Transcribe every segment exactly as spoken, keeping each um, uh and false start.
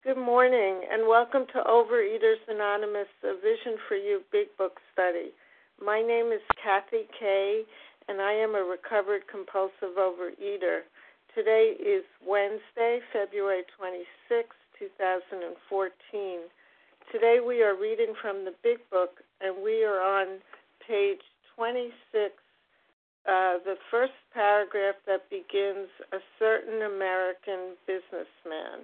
Good morning, and welcome to Overeaters Anonymous, a Vision for You Big Book Study. My name is Kathy Kay, and I am a recovered compulsive overeater. Today is Wednesday, February twenty-sixth, twenty fourteen. Today we are reading from the Big Book, and we are on page twenty-six, uh, the first paragraph that begins, "A certain American businessman."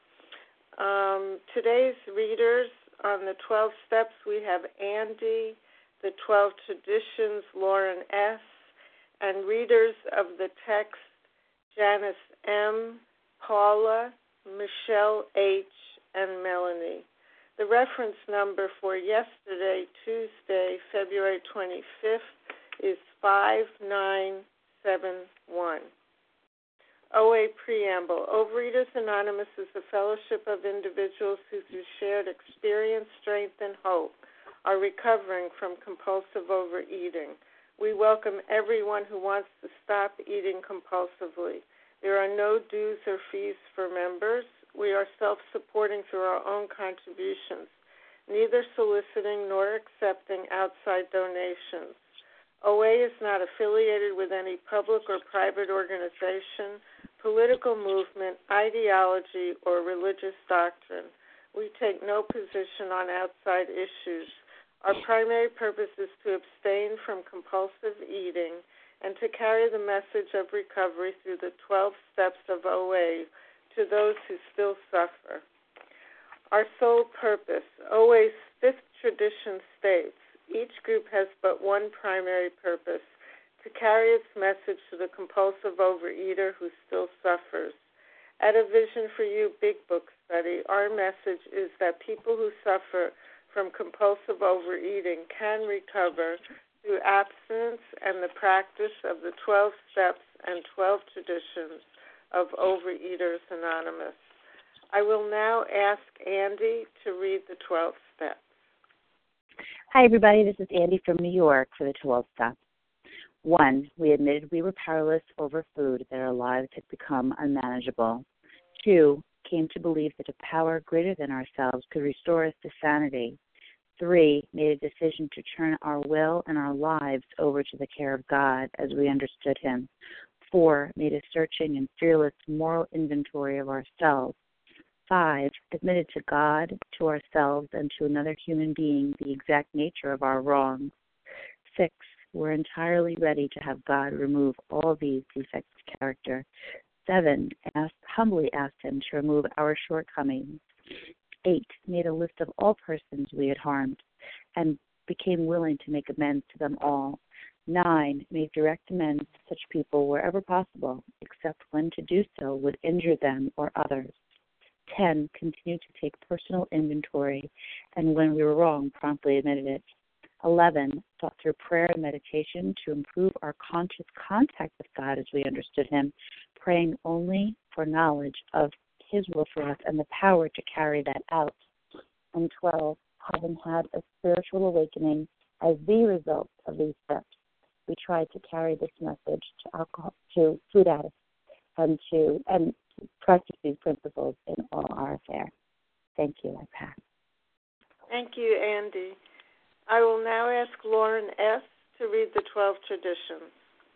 Um, today's readers on the twelve steps, we have Andy, the twelve traditions, Lauren S., and readers of the text, Janice M., Paula, Michelle H., and Melanie. The reference number for yesterday, Tuesday, February twenty-fifth, is five nine seven one. O A Preamble. Overeaters Anonymous is a fellowship of individuals who, through shared experience, strength, and hope, are recovering from compulsive overeating. We welcome everyone who wants to stop eating compulsively. There are no dues or fees for members. We are self-supporting through our own contributions, neither soliciting nor accepting outside donations. O A is not affiliated with any public or private organization, political movement, ideology, or religious doctrine. We take no position on outside issues. Our primary purpose is to abstain from compulsive eating and to carry the message of recovery through the twelve steps of O A to those who still suffer. Our sole purpose. O A's fifth tradition states, each group has but one primary purpose, to carry its message to the compulsive overeater who still suffers. At a Vision for You Big Book Study, our message is that people who suffer from compulsive overeating can recover through abstinence and the practice of the twelve steps and twelve traditions of Overeaters Anonymous. I will now ask Andy to read the twelve steps. Hi, everybody. This is Andy from New York for the twelve steps. One, we admitted we were powerless over food, that our lives had become unmanageable. Two, came to believe that a power greater than ourselves could restore us to sanity. Three, made a decision to turn our will and our lives over to the care of God as we understood Him. Four, made a searching and fearless moral inventory of ourselves. Five, admitted to God, to ourselves, and to another human being the exact nature of our wrongs. Six, we're entirely ready to have God remove all these defects of character. Seven, asked, humbly asked Him to remove our shortcomings. Eight, made a list of all persons we had harmed and became willing to make amends to them all. Nine, made direct amends to such people wherever possible, except when to do so would injure them or others. Ten, continued to take personal inventory, and when we were wrong, promptly admitted it. Eleven, sought through prayer and meditation to improve our conscious contact with God as we understood Him, praying only for knowledge of His will for us and the power to carry that out. And twelve, having had a spiritual awakening as the result of these steps, we tried to carry this message to alcohol, to food addicts, and to and practice these principles in all our affairs. Thank you. I pass. Thank you, Andy. I will now ask Lauren S. to read the twelve traditions.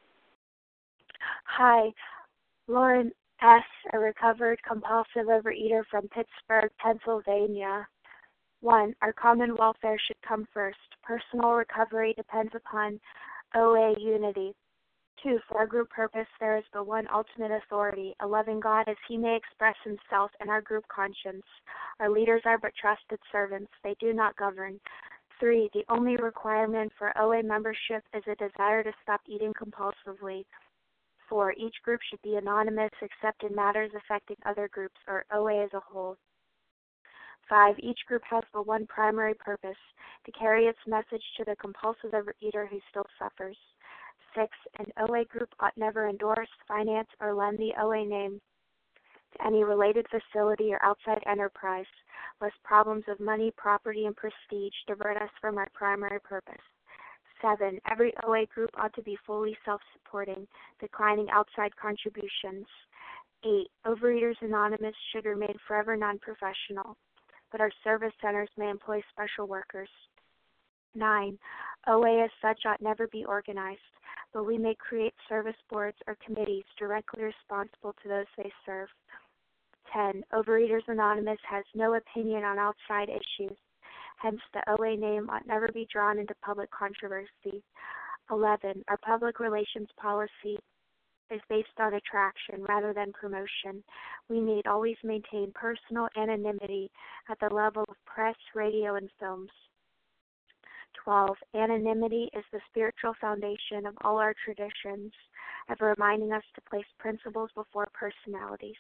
Hi, Lauren S., a recovered compulsive overeater from Pittsburgh, Pennsylvania. One, our common welfare should come first. Personal recovery depends upon O A unity. Two, for our group purpose, there is but one ultimate authority, a loving God as He may express Himself in our group conscience. Our leaders are but trusted servants. They do not govern. Three, the only requirement for O A membership is a desire to stop eating compulsively. Four, each group should be anonymous except in matters affecting other groups or O A as a whole. Five, each group has but one primary purpose, to carry its message to the compulsive overeater who still suffers. Six, an O A group ought never endorse, finance, or lend the O A name to any related facility or outside enterprise, lest problems of money, property, and prestige divert us from our primary purpose. Seven, every O A group ought to be fully self-supporting, declining outside contributions. Eight, Overeaters Anonymous should remain forever non-professional, but our service centers may employ special workers. Nine, O A as such ought never be organized, but we may create service boards or committees directly responsible to those they serve. Ten, Overeaters Anonymous has no opinion on outside issues, hence the O A name ought never be drawn into public controversy. Eleven, our public relations policy is based on attraction rather than promotion. We need always maintain personal anonymity at the level of press, radio, and films. twelve. Anonymity is the spiritual foundation of all our traditions, of reminding us to place principles before personalities.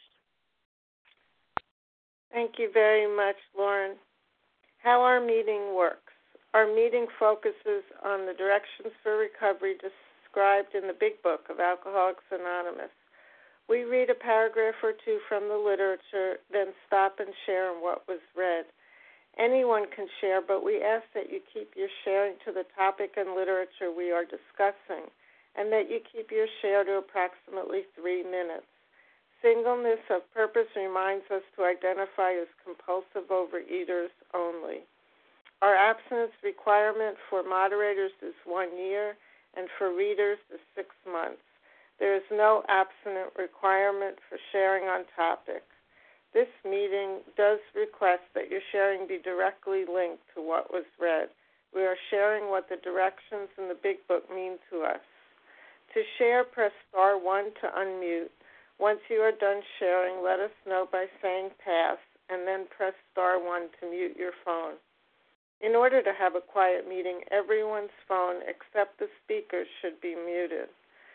Thank you very much, Lauren. How our meeting works. Our meeting focuses on the directions for recovery described in the Big Book of Alcoholics Anonymous. We read a paragraph or two from the literature, then stop and share on what was read. Anyone can share, but we ask that you keep your sharing to the topic and literature we are discussing, and that you keep your share to approximately three minutes. Singleness of purpose reminds us to identify as compulsive overeaters only. Our abstinence requirement for moderators is one year, and for readers is six months. There is no abstinent requirement for sharing on topic. This meeting does request that your sharing be directly linked to what was read. We are sharing what the directions in the Big Book mean to us. To share, press star one to unmute. Once you are done sharing, let us know by saying pass, and then press star one to mute your phone. In order to have a quiet meeting, everyone's phone except the speaker's should be muted.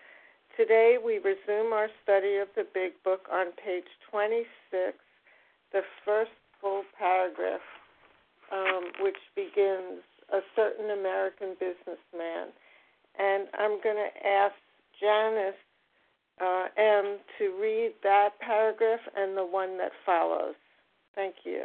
Today we resume our study of the Big Book on page twenty-six, the first full paragraph, um, which begins, a certain American businessman. And I'm going to ask Janice uh, M. to read that paragraph and the one that follows. Thank you.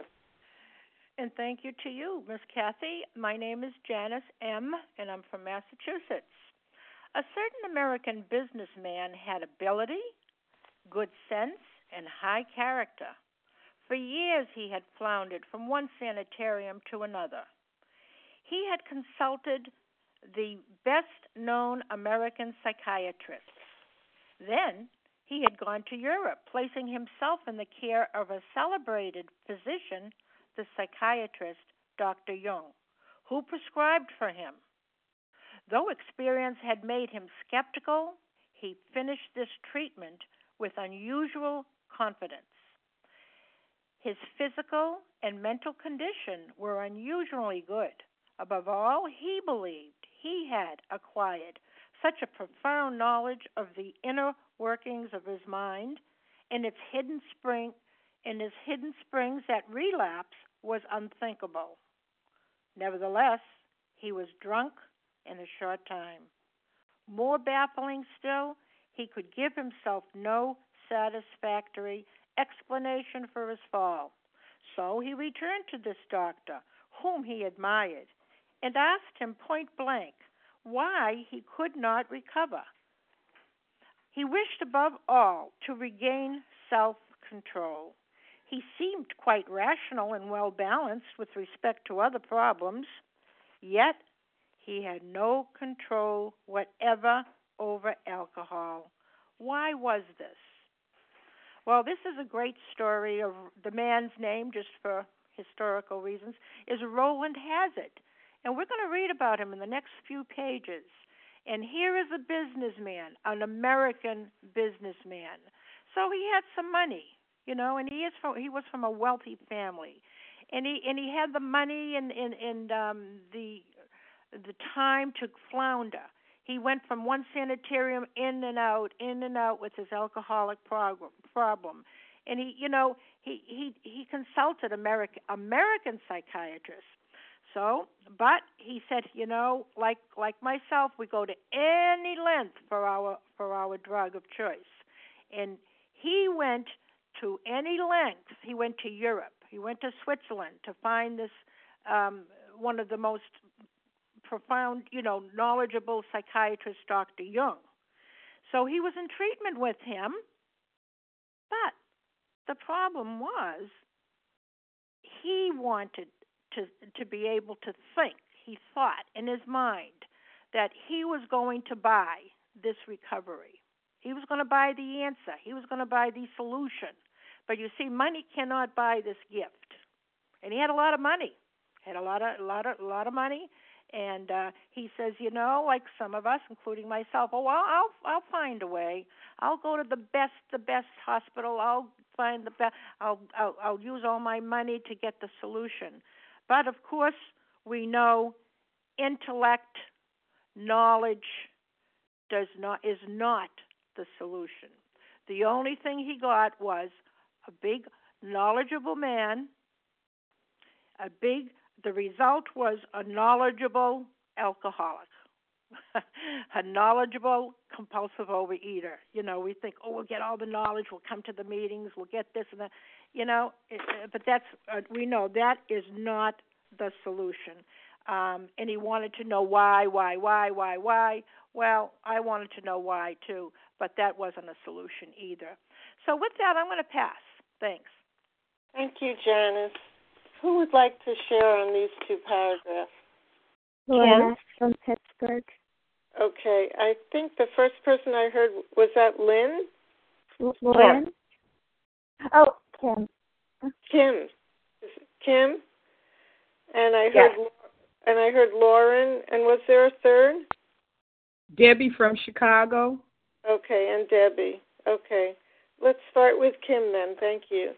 And thank you to you, Miss Kathy. My name is Janice M., and I'm from Massachusetts. A certain American businessman had ability, good sense, and high character. For years he had floundered from one sanitarium to another. He had consulted the best-known American psychiatrists. Then he had gone to Europe, placing himself in the care of a celebrated physician, the psychiatrist Doctor Jung, who prescribed for him. Though experience had made him skeptical, he finished this treatment with unusual confidence. His physical and mental condition were unusually good. Above all, he believed he had acquired such a profound knowledge of the inner workings of his mind and its hidden spring and his hidden springs that relapse was unthinkable. Nevertheless, he was drunk in a short time. More baffling still, he could give himself no satisfactory explanation for his fall. So he returned to this doctor, whom he admired, and asked him point blank why he could not recover. He wished above all to regain self-control. He seemed quite rational and well-balanced with respect to other problems, yet he had no control whatever over alcohol. Why was this? Well, this is a great story of the man's name, just for historical reasons, is Rowland Hazard. And we're going to read about him in the next few pages. And here is a businessman, an American businessman. So he had some money, you know, and he is from, he was from a wealthy family. And he and he had the money and, and, and um, the the time to flounder. He went from one sanitarium in and out, in and out with his alcoholic problem. problem. And he, you know, he, he, he consulted American American psychiatrists. So, but he said, you know, like like myself, we go to any length for our for our drug of choice. And he went to any length. He went to Europe. He went to Switzerland to find this um, one of the most profound, you know, knowledgeable psychiatrist, Doctor Jung. So he was in treatment with him, But the problem was he wanted to to be able to think. He thought in his mind that he was going to buy this recovery. He was going to buy the answer. He was going to buy the solution. But you see, money cannot buy this gift. And he had a lot of money. Had a lot of a lot of a lot of money. And uh, he says, you know, like some of us, including myself, oh, well, I'll I'll find a way. I'll go to the best the best hospital. I'll find the best. I'll, I'll I'll use all my money to get the solution. But of course, we know intellect, knowledge does not is not the solution. The only thing he got was a big, knowledgeable man. A big. The result was a knowledgeable alcoholic, a knowledgeable compulsive overeater. You know, we think, oh, we'll get all the knowledge, we'll come to the meetings, we'll get this and that. You know, it, but that's uh, we know that is not the solution. Um, and he wanted to know why, why, why, why, why. Well, I wanted to know why too, but that wasn't a solution either. So with that, I'm going to pass. Thanks. Thank you, Janice. Who would like to share on these two paragraphs? Laura from Pittsburgh. Okay, I think the first person I heard, was that Lynn? Lauren? Kim. Oh, Kim. Kim. Kim? And I heard yes. and I heard Lauren, and was there a third? Debbie from Chicago. Okay, and Debbie. Okay. Let's start with Kim then. Thank you.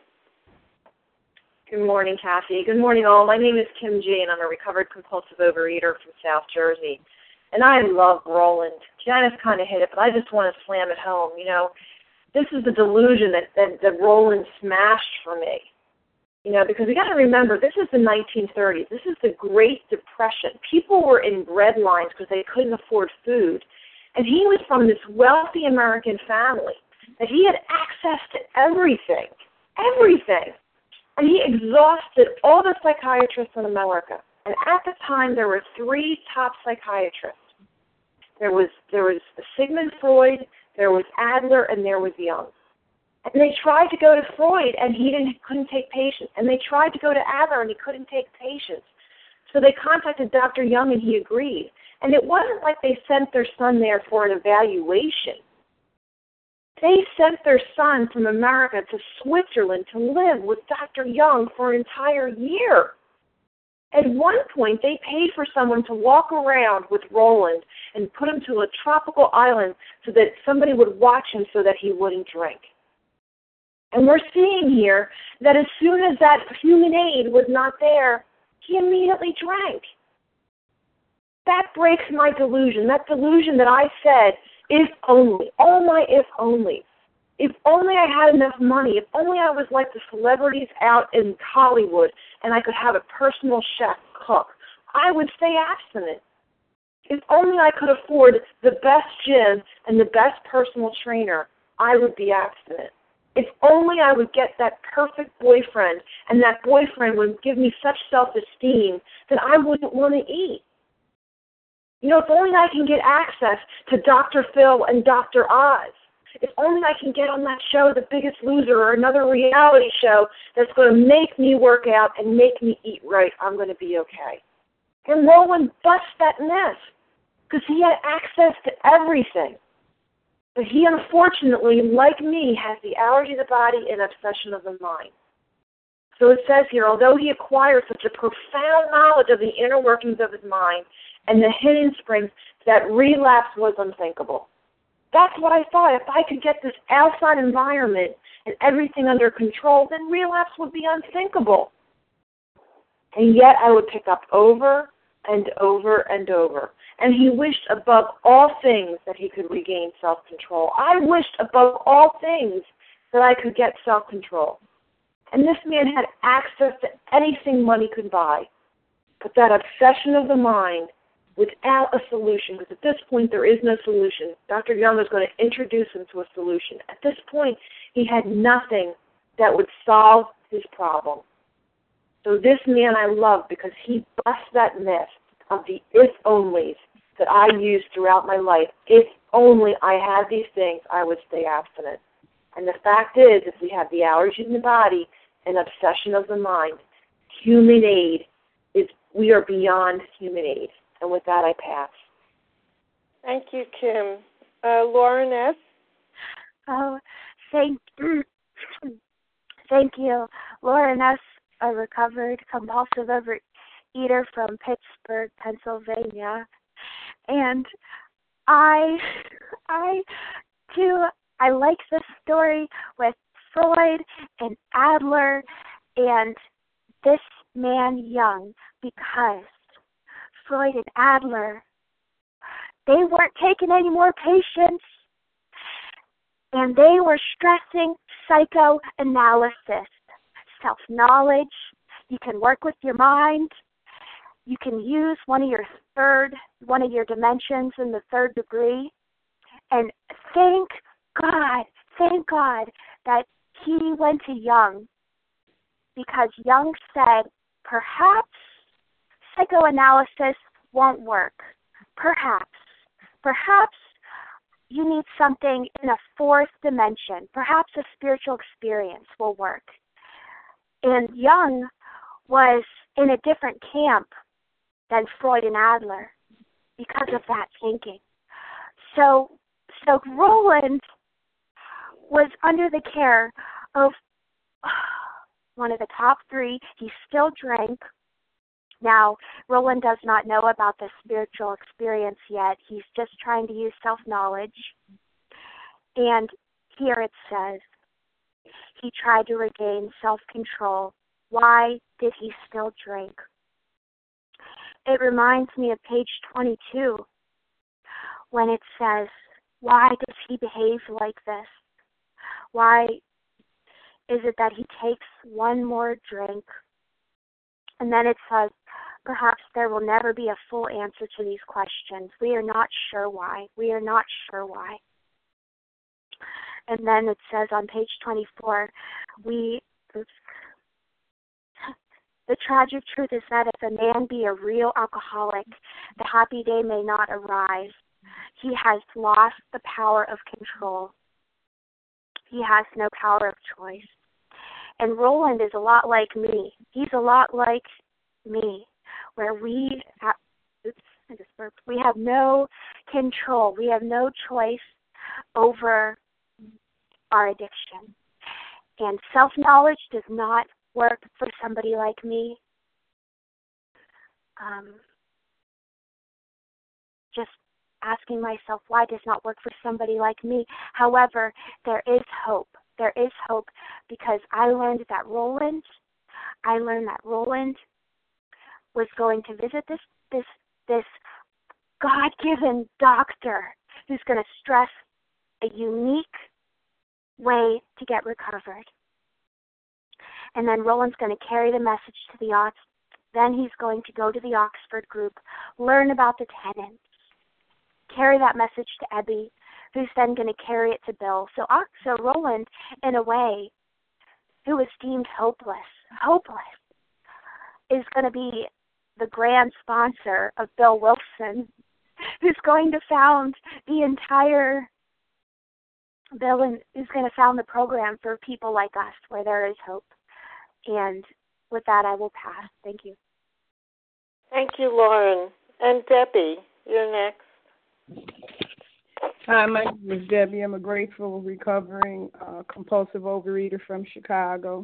Good morning, Kathy. Good morning, all. My name is Kim G., and I'm a recovered compulsive overeater from South Jersey. And I love Roland. Janice kind of hit it, but I just want to slam it home. You know, this is the delusion that, that, that Roland smashed for me. You know, because we got to remember, this is the nineteen thirties. This is the Great Depression. People were in bread lines because they couldn't afford food. And he was from this wealthy American family that he had access to everything, everything. And he exhausted all the psychiatrists in America. And at the time, there were three top psychiatrists. There was there was Sigmund Freud, there was Adler, and there was Jung. And they tried to go to Freud, and he didn't couldn't take patients. And they tried to go to Adler, and he couldn't take patients. So they contacted Doctor Jung, and he agreed. And it wasn't like they sent their son there for an evaluation. They sent their son from America to Switzerland to live with Doctor Jung for an entire year. At one point, they paid for someone to walk around with Roland and put him to a tropical island so that somebody would watch him so that he wouldn't drink. And we're seeing here that as soon as that human aid was not there, he immediately drank. That breaks my delusion, that delusion that I said, if only, all my if only. If only I had enough money, if only I was like the celebrities out in Hollywood and I could have a personal chef cook, I would stay abstinent. If only I could afford the best gym and the best personal trainer, I would be abstinent. If only I would get that perfect boyfriend and that boyfriend would give me such self-esteem that I wouldn't want to eat. You know, if only I can get access to Doctor Phil and Doctor Oz. If only I can get on that show, The Biggest Loser, or another reality show that's going to make me work out and make me eat right, I'm going to be okay. And Roland busts that myth because he had access to everything. But he, unfortunately, like me, has the allergy of the body and obsession of the mind. So it says here, although he acquired such a profound knowledge of the inner workings of his mind and the hidden springs, that relapse was unthinkable. That's what I thought. If I could get this outside environment and everything under control, then relapse would be unthinkable. And yet I would pick up over and over and over. And he wished above all things that he could regain self-control. I wished above all things that I could get self-control. And this man had access to anything money could buy. But that obsession of the mind without a solution, because at this point there is no solution. Doctor Jung was going to introduce him to a solution. At this point, he had nothing that would solve his problem. So this man I love because he busts that myth of the if-onlys that I used throughout my life. If only I had these things, I would stay abstinent. And the fact is, if we have the allergy in the body and obsession of the mind, human aid is, we are beyond human aid. And with that, I pass. Thank you, Kim. Uh, Lauren S. Oh, thank, thank you. Lauren S., a recovered compulsive overeater from Pittsburgh, Pennsylvania. And I, I, too, I like this story with Freud and Adler and this man Jung, because Freud and Adler, they weren't taking any more patients, and they were stressing psychoanalysis, self-knowledge. You can work with your mind. You can use one of your third, one of your dimensions in the third degree. And thank God, thank God that he went to Jung, because Jung said, perhaps psychoanalysis won't work. Perhaps. Perhaps you need something in a fourth dimension. Perhaps a spiritual experience will work. And Jung was in a different camp than Freud and Adler because of that thinking. So, so Roland was under the care of one of the top three. He still drank. Now, Roland does not know about the spiritual experience yet. He's just trying to use self-knowledge. And here it says, he tried to regain self-control. Why did he still drink? It reminds me of page twenty-two, when it says, why does he behave like this? Why is it that he takes one more drink? And then it says, perhaps there will never be a full answer to these questions. We are not sure why. We are not sure why. And then it says on page twenty-four, we, oops, the tragic truth is that if a man be a real alcoholic, the happy day may not arise. He has lost the power of control. He has no power of choice. And Roland is a lot like me. He's a lot like me, where we have, oops, I just burped. We have no control. We have no choice over our addiction. And self-knowledge does not work for somebody like me. Um, just asking myself why it does not work for somebody like me. However, there is hope. There is hope, because I learned that Roland, I learned that Roland was going to visit this this this God-given doctor who's going to stress a unique way to get recovered. And then Roland's going to carry the message to the Ox. Then he's going to go to the Oxford group, learn about the tenets, carry that message to Ebby, who's then going to carry it to Bill. So, so Roland, in a way, who was deemed hopeless, hopeless, is going to be the grand sponsor of Bill Wilson, who's going to found the entire, Bill and, is going to found the program for people like us, where there is hope. And with that, I will pass. Thank you. Thank you, Lauren. And Debbie, you're next. Hi, my name is Debbie. I'm a grateful, recovering, uh, compulsive overeater from Chicago.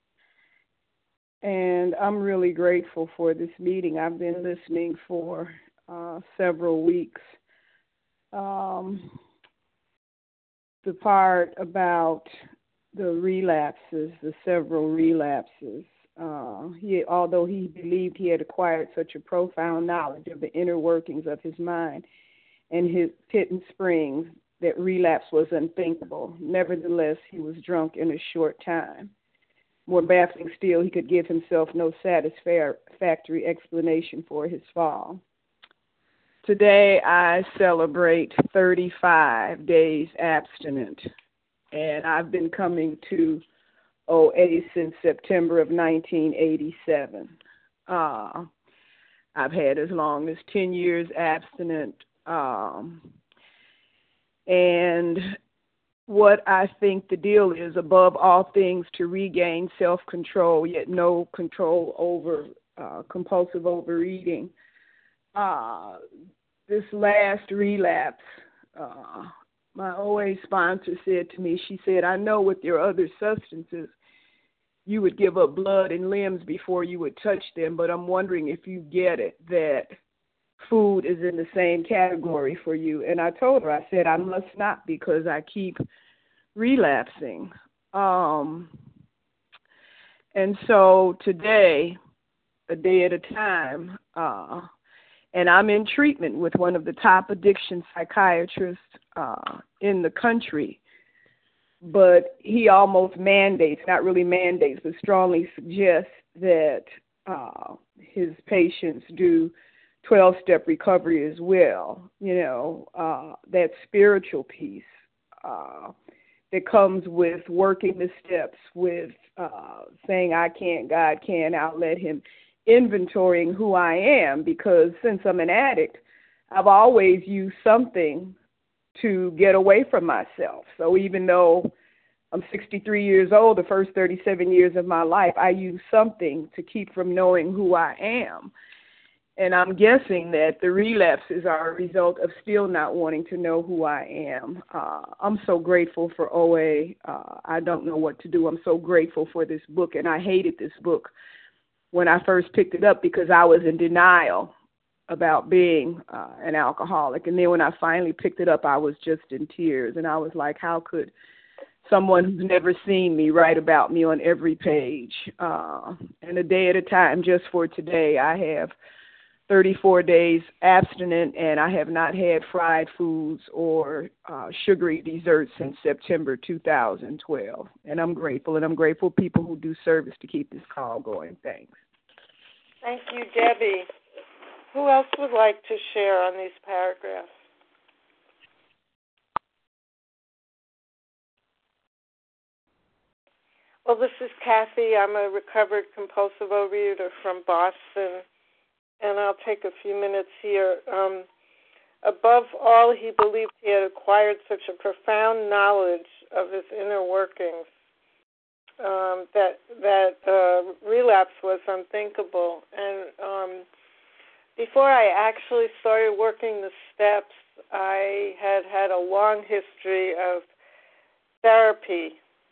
And I'm really grateful for this meeting. I've been listening for uh, several weeks. Um, the part about the relapses, the several relapses. Uh, he, although he believed he had acquired such a profound knowledge of the inner workings of his mind and his pit and springs, that relapse was unthinkable. Nevertheless, he was drunk in a short time. More baffling still, he could give himself no satisfactory explanation for his fall. Today, I celebrate thirty-five days abstinent, and I've been coming to O A since September of nineteen eighty-seven. Uh, I've had as long as ten years abstinent, um, and what I think the deal is, above all things, to regain self-control, yet no control over uh, compulsive overeating. Uh, this last relapse, uh, my O A sponsor said to me, she said, I know with your other substances, you would give up blood and limbs before you would touch them, but I'm wondering if you get it, that food is in the same category for you. And I told her, I said, I must not, because I keep relapsing. Um, and so today, a day at a time, uh, and I'm in treatment with one of the top addiction psychiatrists uh, in the country, but he almost mandates, not really mandates, but strongly suggests that uh, his patients do twelve-step recovery as well, you know, uh, that spiritual piece uh, that comes with working the steps, with uh, saying I can't, God can, I'll let him, inventorying who I am, because since I'm an addict, I've always used something to get away from myself. So even though I'm sixty-three years old, the first thirty-seven years of my life, I use something to keep from knowing who I am. And I'm guessing that the relapses are a result of still not wanting to know who I am. Uh, I'm so grateful for O A. Uh, I don't know what to do. I'm so grateful for this book, and I hated this book when I first picked it up because I was in denial about being uh, an alcoholic. And then when I finally picked it up, I was just in tears. And I was like, how could someone who's never seen me write about me on every page? Uh, and a day at a time, just for today, I have thirty-four days abstinent, and I have not had fried foods or uh, sugary desserts since September two thousand twelve. And I'm grateful, and I'm grateful for people who do service to keep this call going. Thanks. Thank you, Debbie. Who else would like to share on these paragraphs? Well, this is Kathy. I'm a recovered compulsive overeater from Boston, and I'll take a few minutes here. Um, above all, he believed he had acquired such a profound knowledge of his inner workings um, that that uh, relapse was unthinkable. And um, before I actually started working the steps, I had had a long history of therapy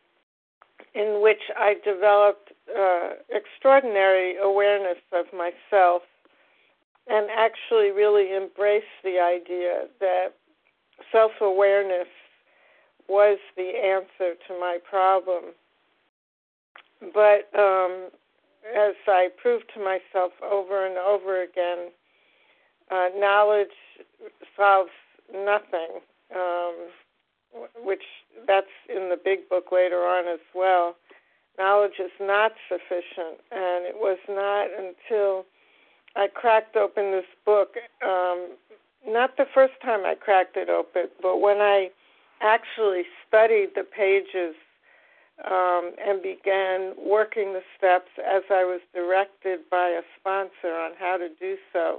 in which I developed uh, extraordinary awareness of myself and actually really embraced the idea that self-awareness was the answer to my problem. But um, as I proved to myself over and over again, uh, knowledge solves nothing, um, which that's in the big book later on as well. Knowledge is not sufficient, and it was not until I cracked open this book, um, not the first time I cracked it open, but when I actually studied the pages um, and began working the steps as I was directed by a sponsor on how to do so.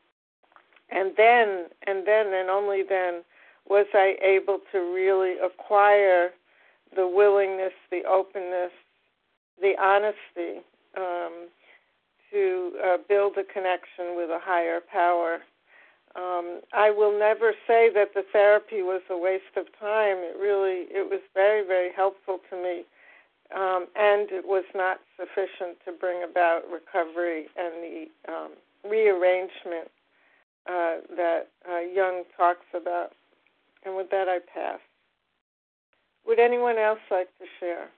And then, and then, and only then, was I able to really acquire the willingness, the openness, the honesty um, to uh, build a connection with a higher power. Um, I will never say that the therapy was a waste of time. It really, it was very, very helpful to me, um, and it was not sufficient to bring about recovery and the um, rearrangement uh, that uh, Jung talks about. And with that, I pass. Would anyone else like to share?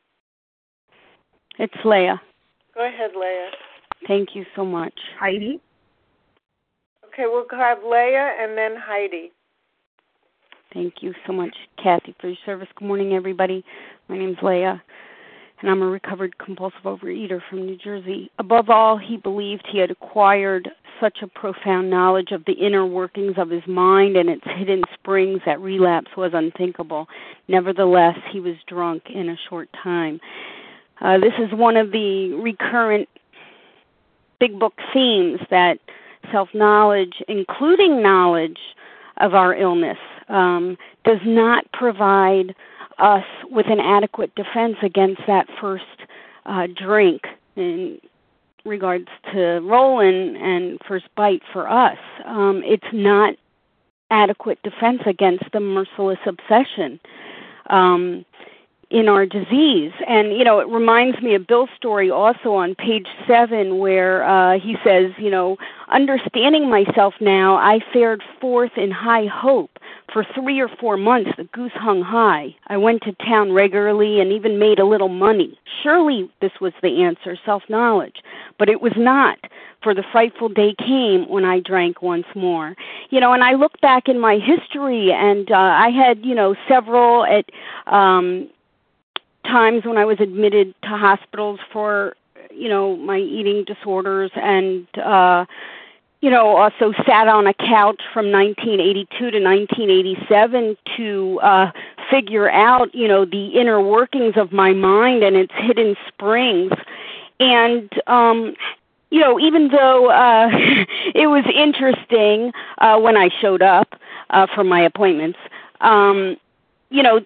It's Leah. Go ahead, Leah. Thank you so much. Heidi? Okay, we'll have Leah and then Heidi. Thank you so much, Kathy, for your service. Good morning, everybody. My name's Leah, and I'm a recovered compulsive overeater from New Jersey. Above all, he believed he had acquired such a profound knowledge of the inner workings of his mind and its hidden springs that relapse was unthinkable. Nevertheless, he was drunk in a short time. Uh, this is one of the recurrent big book themes, that self-knowledge, including knowledge of our illness, um, does not provide us with an adequate defense against that first uh, drink in regards to Roland and first bite for us. Um, it's not adequate defense against the merciless obsession um, in our disease. And, you know, it reminds me of Bill's story also on page seven where uh, he says, you know, understanding myself now, I fared forth in high hope. For three or four months, the goose hung high. I went to town regularly and even made a little money. Surely this was the answer, self-knowledge. But it was not, for the frightful day came when I drank once more. You know, and I look back in my history, and uh, I had, you know, several at um, times when I was admitted to hospitals for, you know, my eating disorders, and uh you know, also sat on a couch from nineteen eighty-two to nineteen eighty-seven to uh, figure out, you know, the inner workings of my mind and its hidden springs. And, um, you know, even though uh, it was interesting uh, when I showed up uh, for my appointments, um, you know,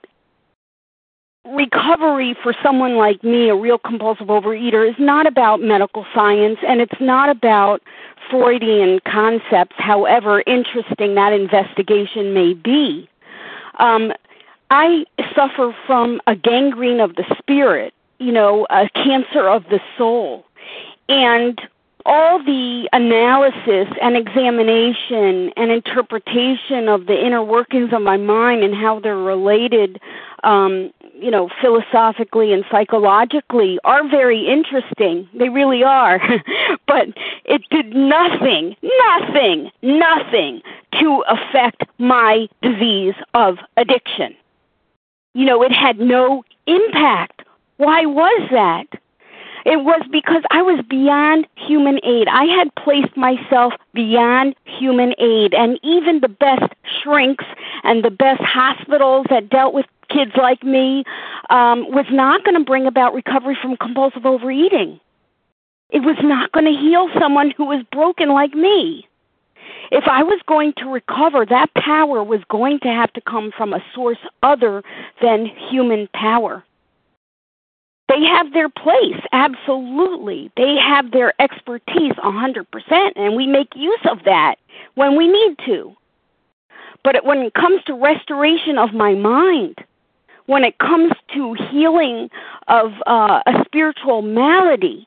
recovery for someone like me, a real compulsive overeater, is not about medical science, and it's not about Freudian concepts, however interesting that investigation may be. Um, I suffer from a gangrene of the spirit, you know, a cancer of the soul. And all the analysis and examination and interpretation of the inner workings of my mind and how they're related, um, you know, philosophically and psychologically are very interesting. They really are. But it did nothing, nothing, nothing to affect my disease of addiction. You know, it had no impact. Why was that? It was because I was beyond human aid. I had placed myself beyond human aid, and even the best shrinks and the best hospitals that dealt with kids like me um, was not going to bring about recovery from compulsive overeating. It was not going to heal someone who was broken like me. If I was going to recover, that power was going to have to come from a source other than human power. They have their place, absolutely. They have their expertise one hundred percent, and we make use of that when we need to. But when it comes to restoration of my mind, when it comes to healing of uh, a spiritual malady,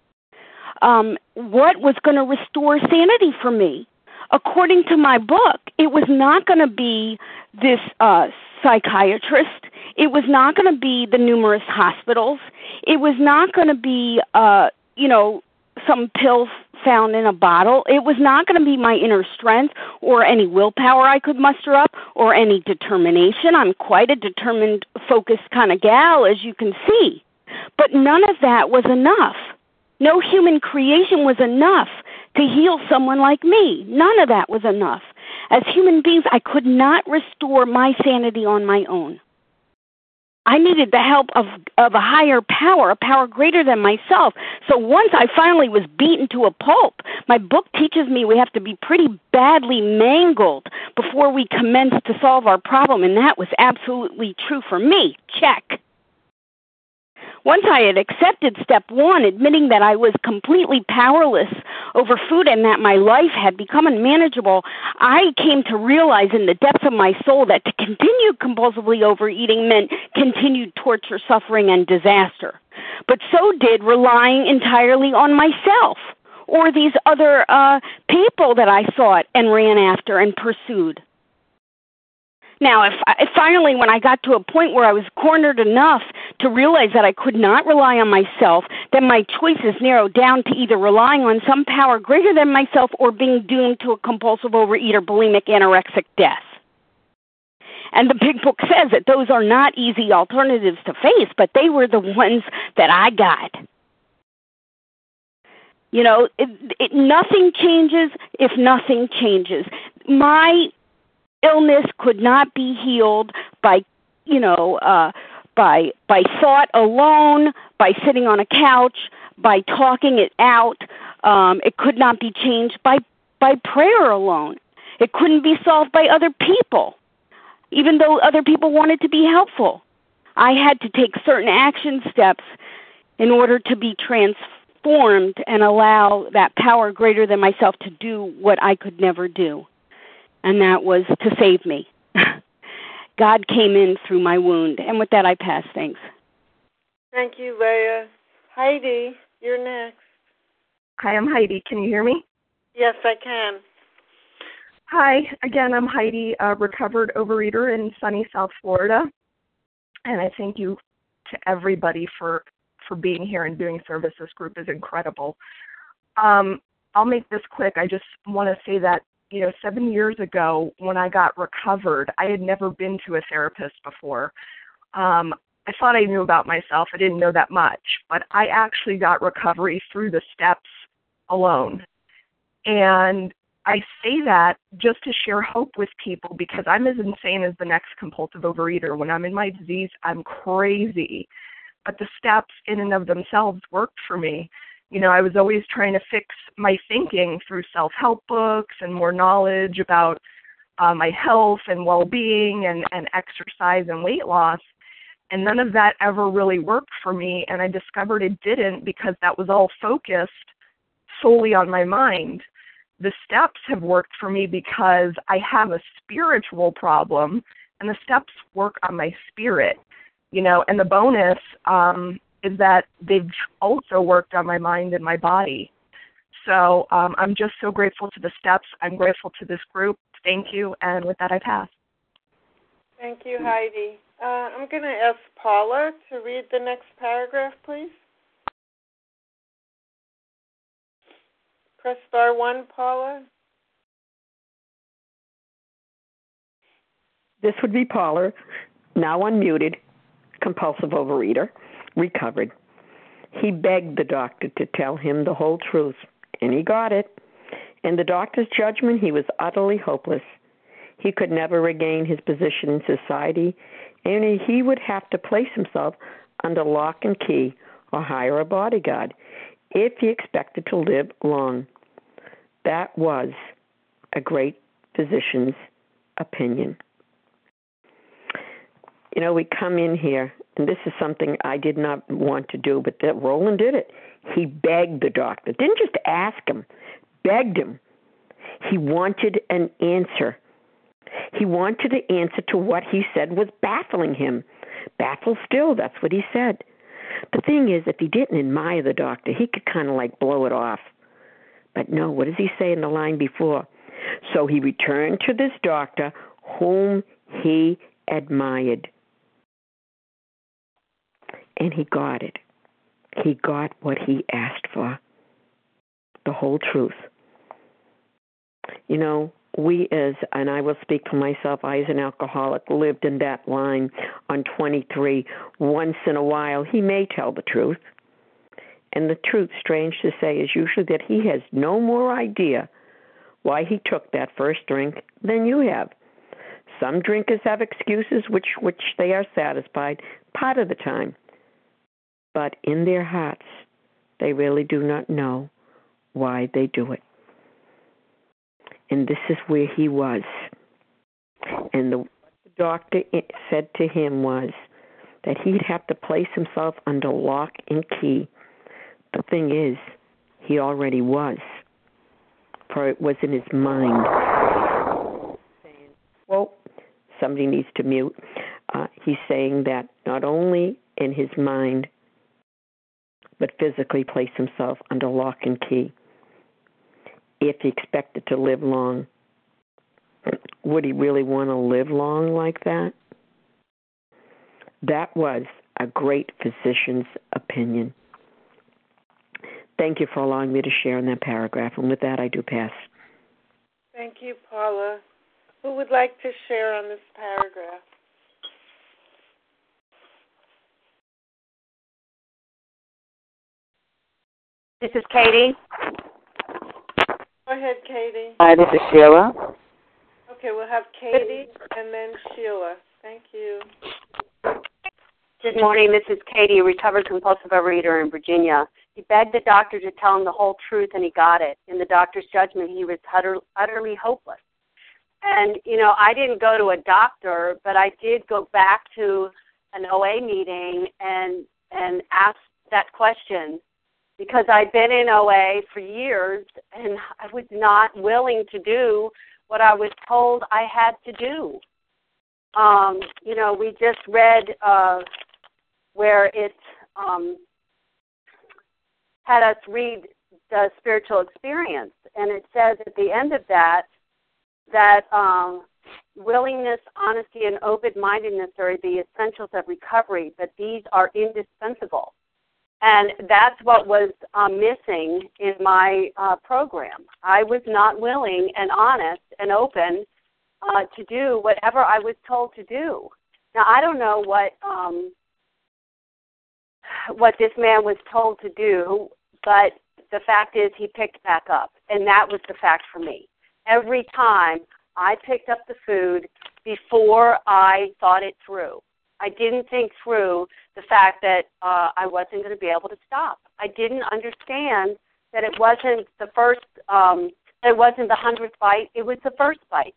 um, what was going to restore sanity for me? According to my book, it was not going to be this uh, psychiatrist. It was not going to be the numerous hospitals. It was not going to be, uh, you know, some pills found in a bottle. It was not going to be my inner strength or any willpower I could muster up or any determination. I'm quite a determined, focused kind of gal, as you can see. But none of that was enough. No human creation was enough to heal someone like me. None of that was enough. As human beings, I could not restore my sanity on my own. I needed the help of, of a higher power, a power greater than myself. So once I finally was beaten to a pulp, my book teaches me we have to be pretty badly mangled before we commence to solve our problem, and that was absolutely true for me. Check. Once I had accepted step one, admitting that I was completely powerless over food and that my life had become unmanageable, I came to realize in the depths of my soul that to continue compulsively overeating meant continued torture, suffering, and disaster. But so did relying entirely on myself or these other uh, people that I sought and ran after and pursued. Now, if, if finally, when I got to a point where I was cornered enough to realize that I could not rely on myself, then my choices narrowed down to either relying on some power greater than myself or being doomed to a compulsive overeater, bulimic, anorexic death. And the big book says that those are not easy alternatives to face, but they were the ones that I got. You know, it, it, nothing changes if nothing changes. My illness could not be healed by, you know, uh, by by thought alone, by sitting on a couch, by talking it out. Um, it could not be changed by by prayer alone. It couldn't be solved by other people, even though other people wanted to be helpful. I had to take certain action steps in order to be transformed and allow that power greater than myself to do what I could never do, and that was to save me. God came in through my wound, and with that I pass. Thanks. Thank you, Leah. Heidi, you're next. Hi, I'm Heidi. Can you hear me? Yes, I can. Hi, again, I'm Heidi, a recovered overeater in sunny South Florida, and I thank you to everybody for, for being here and doing service. This group is incredible. Um, I'll make this quick. I just want to say that, you know, seven years ago when I got recovered, I had never been to a therapist before. Um, I thought I knew about myself. I didn't know that much, but I actually got recovery through the steps alone. And I say that just to share hope with people because I'm as insane as the next compulsive overeater. When I'm in my disease, I'm crazy. But the steps in and of themselves worked for me. You know, I was always trying to fix my thinking through self-help books and more knowledge about uh, my health and well-being and, and exercise and weight loss. And none of that ever really worked for me. And I discovered it didn't because that was all focused solely on my mind. The steps have worked for me because I have a spiritual problem, and the steps work on my spirit, you know, and the bonus um, is that they've also worked on my mind and my body. So um, I'm just so grateful to the steps. I'm grateful to this group. Thank you. And with that, I pass. Thank you, Heidi. Uh, I'm going to ask Paula to read the next paragraph, please. Press star one, Paula. This would be Paula, now unmuted, compulsive overeater, recovered. He begged the doctor to tell him the whole truth, and he got it. In the doctor's judgment, he was utterly hopeless. He could never regain his position in society, and he would have to place himself under lock and key or hire a bodyguard if he expected to live long. That was a great physician's opinion. You know, we come in here, and this is something I did not want to do, but that Roland did it. He begged the doctor. Didn't just ask him, begged him. He wanted an answer. He wanted an answer to what he said was baffling him. Baffled still, that's what he said. The thing is, if he didn't admire the doctor, he could kind of like blow it off. But no, what does he say in the line before? So he returned to this doctor whom he admired. And he got it. He got what he asked for. The whole truth. You know, we as, and I will speak for myself, I as an alcoholic lived in that line on twenty-three. Once in a while, he may tell the truth. And the truth, strange to say, is usually that he has no more idea why he took that first drink than you have. Some drinkers have excuses which, which they are satisfied part of the time. But in their hearts, they really do not know why they do it. And this is where he was. And the, what the doctor said to him was that he'd have to place himself under lock and key. The thing is, he already was, for it was in his mind. Well, somebody needs to mute. Uh, he's saying that not only in his mind, but physically place himself under lock and key. If he expected to live long, would he really want to live long like that? That was a great physician's opinion. Thank you for allowing me to share in that paragraph, and with that, I do pass. Thank you, Paula. Who would like to share on this paragraph? This is Katie. Go ahead, Katie. Hi, this is Sheila. Okay, we'll have Katie and then Sheila. Thank you. Good morning. This is Katie, a recovered compulsive overeater in Virginia. He begged the doctor to tell him the whole truth, and he got it. In the doctor's judgment, he was utter, utterly hopeless. And, you know, I didn't go to a doctor, but I did go back to an O A meeting and and ask that question because I'd been in O A for years and I was not willing to do what I was told I had to do. Um, you know, we just read uh, where it um, had us read the spiritual experience, and it says at the end of that that um, willingness, honesty, and open-mindedness are the essentials of recovery, but these are indispensable. And that's what was um, missing in my uh, program. I was not willing and honest and open uh, to do whatever I was told to do. Now, I don't know what um, what this man was told to do, but the fact is he picked back up, and that was the fact for me. Every time I picked up the food before I thought it through. I didn't think through the fact that uh, I wasn't going to be able to stop. I didn't understand that it wasn't the first, um, it wasn't the hundredth bite, it was the first bite.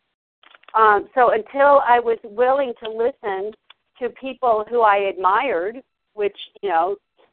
Um, so until I was willing to listen to people who I admired, which, you know,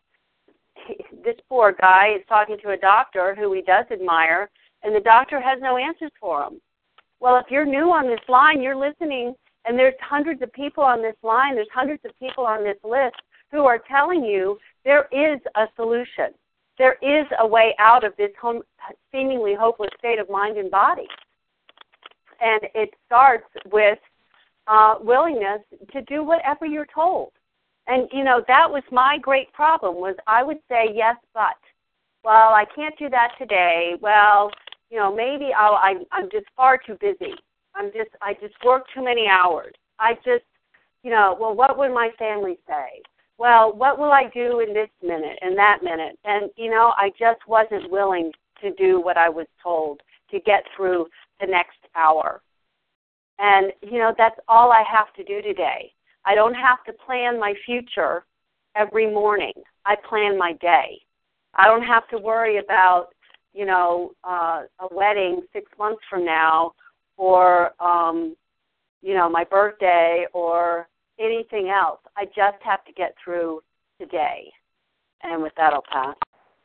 this poor guy is talking to a doctor who he does admire, and the doctor has no answers for him. Well, if you're new on this line, you're listening, and there's hundreds of people on this line, there's hundreds of people on this list who are telling you there is a solution. There is a way out of this home, seemingly hopeless state of mind and body. And it starts with uh, willingness to do whatever you're told. And, you know, that was my great problem was I would say yes, but. Well, I can't do that today. Well, you know, maybe I'll, I, I'm just far too busy. I'm just, I just work too many hours. I just, you know, well, what would my family say? Well, what will I do in this minute and that minute? And, you know, I just wasn't willing to do what I was told to get through the next hour. And, you know, that's all I have to do today. I don't have to plan my future every morning. I plan my day. I don't have to worry about, you know, uh, a wedding six months from now or, um, you know, my birthday or anything else. I just have to get through today. And with that, I'll pass.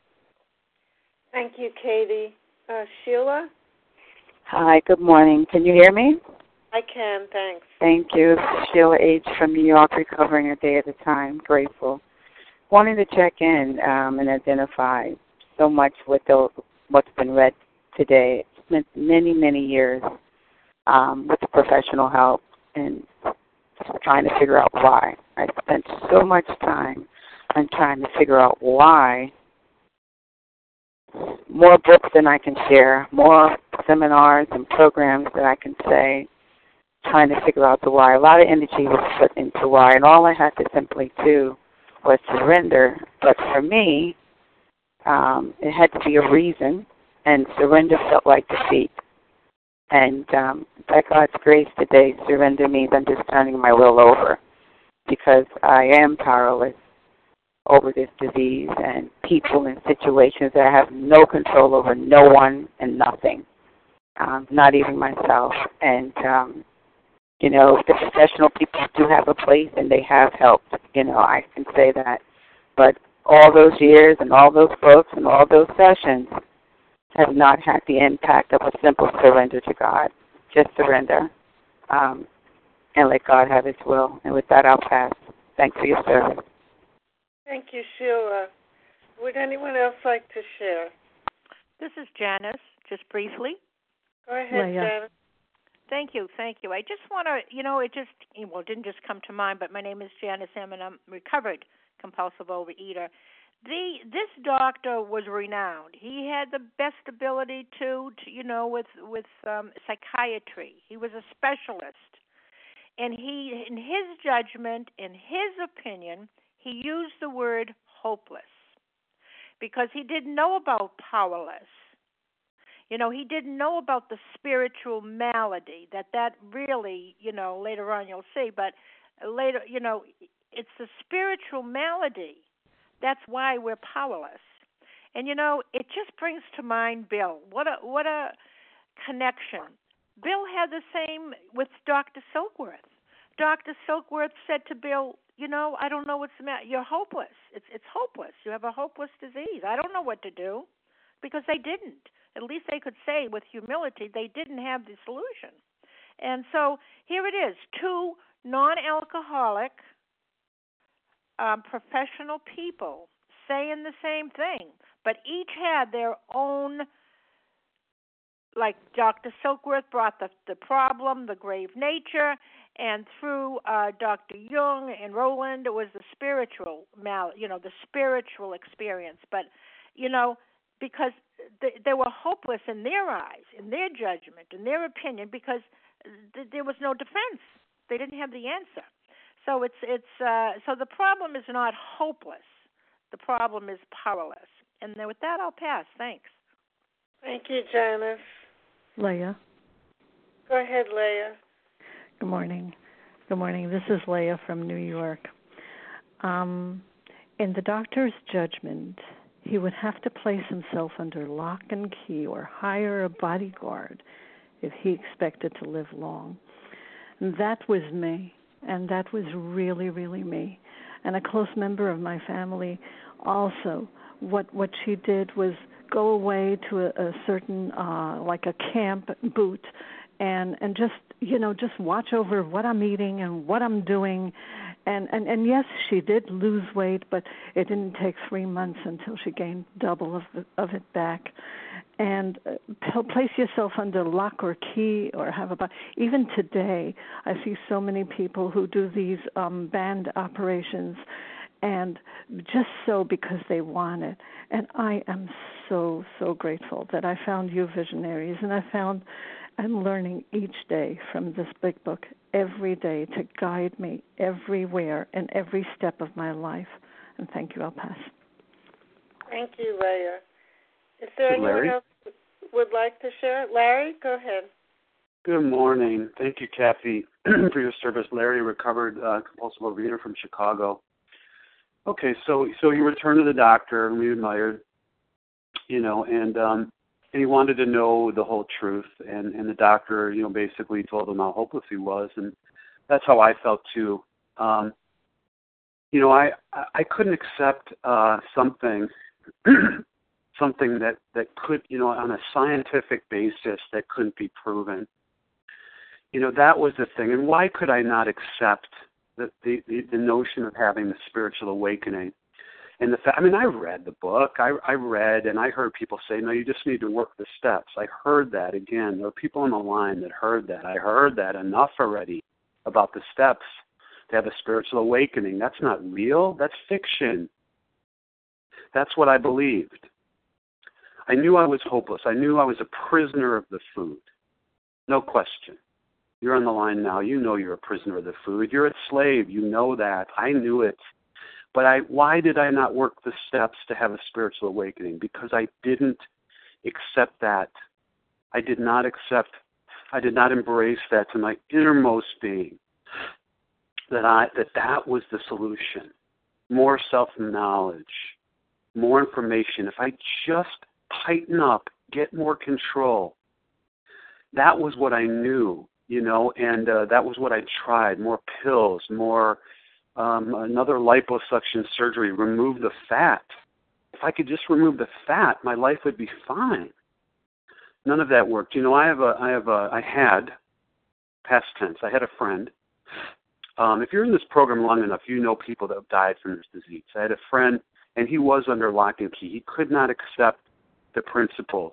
Thank you, Katie. Uh, Sheila? Hi, good morning. Can you hear me? I can, thanks. Thank you. Sheila H. from New York, recovering a day at a time. Grateful. Wanting to check in um, and identify so much with the, what's been read today. It's been many, many years um, with the professional help and trying to figure out why. I spent so much time on trying to figure out why. More books than I can share, more seminars and programs that I can say, trying to figure out the why. A lot of energy was put into why, and all I had to simply do was surrender. But for me, um, it had to be a reason, and surrender felt like defeat. And um, by God's grace today, surrender means I'm just turning my will over because I am powerless over this disease and people and situations that I have no control over, no one and nothing, um, not even myself. And, um, you know, the professional people do have a place and they have helped, you know, I can say that. But all those years and all those books and all those sessions have not had the impact of a simple surrender to God. Just surrender um, and let God have his will. And with that, I'll pass. Thanks for your service. Thank you, Sheila. Would anyone else like to share? This is Janice, just briefly. Go ahead, Leah. Janice. Thank you, thank you. I just want to, you know, it just, well, it didn't just come to mind, but my name is Janice M., and I'm recovered compulsive overeater. The This doctor was renowned. He had the best ability to, to you know, with, with um, psychiatry. He was a specialist. And he, in his judgment, in his opinion, he used the word hopeless because he didn't know about powerless. You know, he didn't know about the spiritual malady, that that really, you know, later on you'll see, but later, you know, it's the spiritual malady. That's why we're powerless. And, you know, it just brings to mind Bill. What a, what a connection. Bill had the same with Doctor Silkworth. Doctor Silkworth said to Bill, you know, I don't know what's the matter. You're hopeless. It's it's hopeless. You have a hopeless disease. I don't know what to do, because they didn't. At least they could say with humility they didn't have the solution. And so here it is, two non-alcoholic um, professional people saying the same thing, but each had their own, like Doctor Silkworth brought the, the problem, the grave nature, and through uh, Doctor Jung and Roland, it was the spiritual, mal, you know, the spiritual experience. But, you know, because they, they were hopeless in their eyes, in their judgment, in their opinion, because th- there was no defense. They didn't have the answer. So it's it's uh, so the problem is not hopeless. The problem is powerless. And then with that, I'll pass. Thanks. Thank you, Janice. Leah. Go ahead, Leah. Good morning. Good morning. This is Leah from New York. Um, in the doctor's judgment, he would have to place himself under lock and key or hire a bodyguard if he expected to live long. And that was me, and that was really, really me. And a close member of my family also, what what she did was go away to a, a certain, uh, like a camp boot, and, and just, you know, just watch over what I'm eating and what I'm doing. And, and, and yes, she did lose weight, but it didn't take three months until she gained double of, the, of it back. And uh, place yourself under lock or key or have a... Even today, I see so many people who do these um, band operations, and just so because they want it. And I am so, so grateful that I found you visionaries, and I found I'm learning each day from this big book every day to guide me everywhere and every step of my life. And thank you. I'll pass. Thank you, Leah. Is there anyone Larry? else who would like to share? Larry, go ahead. Good morning. Thank you, Kathy, for your service. Larry, recovered uh, compulsive overeater from Chicago. Okay, so so you returned to the doctor, and we admired, you know, and um, and he wanted to know the whole truth, and, and the doctor, you know, basically told him how hopeless he was, and that's how I felt too. Um, you know, I I couldn't accept uh, something something that, that could, you know, on a scientific basis that couldn't be proven. You know, that was the thing, and why could I not accept the the, the, the notion of having the spiritual awakening? And the fact, I mean, I read the book. I, I read, and I heard people say, no, you just need to work the steps. I heard that again. There were people on the line that heard that. I heard that enough already about the steps to have a spiritual awakening. That's not real. That's fiction. That's what I believed. I knew I was hopeless. I knew I was a prisoner of the food. No question. You're on the line now. You know you're a prisoner of the food. You're a slave. You know that. I knew it. But I, why did I not work the steps to have a spiritual awakening? Because I didn't accept that. I did not accept, I did not embrace that to my innermost being, that I that that was the solution. More self-knowledge, more information. If I just tighten up, get more control, that was what I knew, you know, and uh, that was what I tried. More pills, more... Um, another liposuction surgery, remove the fat. If I could just remove the fat, my life would be fine. None of that worked. You know, I have a, I have a, I had, past tense, I had a friend. Um, if you're in this program long enough, you know people that have died from this disease. I had a friend, and he was under lock and key. He could not accept the principles.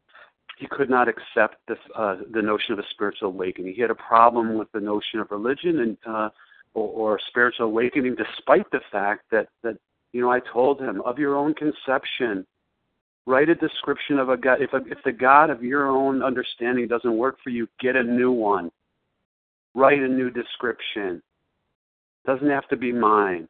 He could not accept the, uh, the notion of a spiritual awakening. He had a problem with the notion of religion and uh, Or, or spiritual awakening, despite the fact that, that, you know, I told him, of your own conception, write a description of a God. If, a, if the God of your own understanding doesn't work for you, get a new one. Write a new description. Doesn't have to be mine.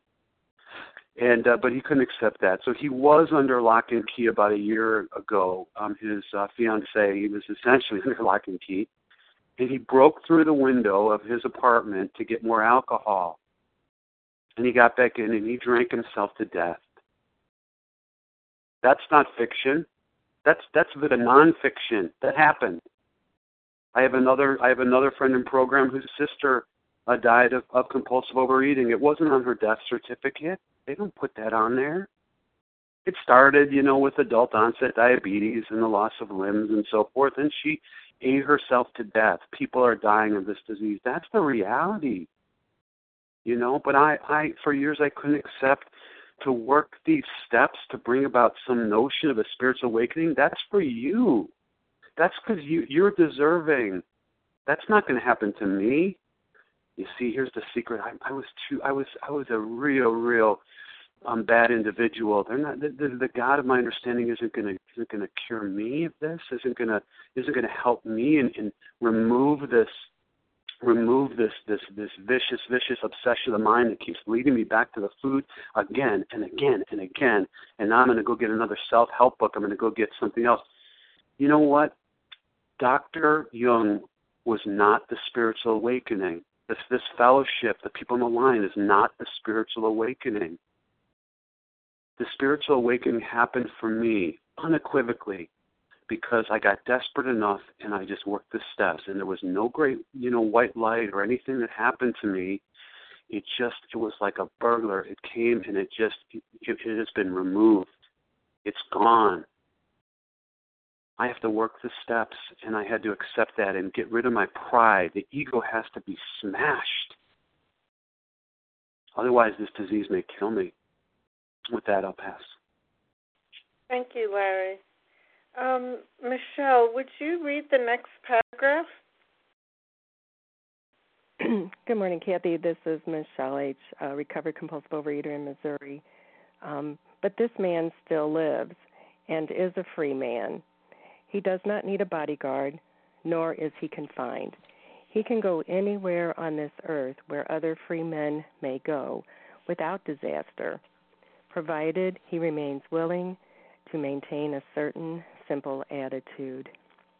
And uh, but he couldn't accept that. So he was under lock and key about a year ago. Um, his uh, fiancée, he was essentially under lock and key. And he broke through the window of his apartment to get more alcohol. And he got back in and he drank himself to death. That's not fiction. That's that's a bit of nonfiction. That happened. I have another I have another friend in program whose sister uh, died of, of compulsive overeating. It wasn't on her death certificate. They don't put that on there. It started, you know, with adult onset diabetes and the loss of limbs and so forth, and she ate herself to death. People are dying of this disease. That's the reality, you know. But I, I for years I couldn't accept to work these steps to bring about some notion of a spiritual awakening. That's for you. That's because you, you're deserving. That's not going to happen to me. You see, here's the secret. I, I was too. I was. I was a real, real um, bad individual. They're not. The, the, the God of my understanding isn't going to isn't going to cure me of this. Isn't going to isn't going to help me and, and remove this. Remove this this this vicious vicious obsession of the mind that keeps leading me back to the food again and again and again. And now I'm going to go get another self-help book. I'm going to go get something else. You know what? Doctor Jung was not the spiritual awakening. This this fellowship, the people on the line, is not the spiritual awakening. The spiritual awakening happened for me unequivocally because I got desperate enough and I just worked the steps, and there was no great, you know, white light or anything that happened to me. It just, it was like a burglar. It came and it just, it, it has been removed. It's gone. I have to work the steps, and I had to accept that and get rid of my pride. The ego has to be smashed. Otherwise, this disease may kill me. With that, I'll pass. Thank you, Larry. Um, Michelle, would you read the next paragraph? Good morning, Kathy. This is Michelle H., a recovered compulsive overeater in Missouri. Um, but this man still lives and is a free man. He does not need a bodyguard, nor is he confined. He can go anywhere on this earth where other free men may go without disaster, provided he remains willing to maintain a certain simple attitude.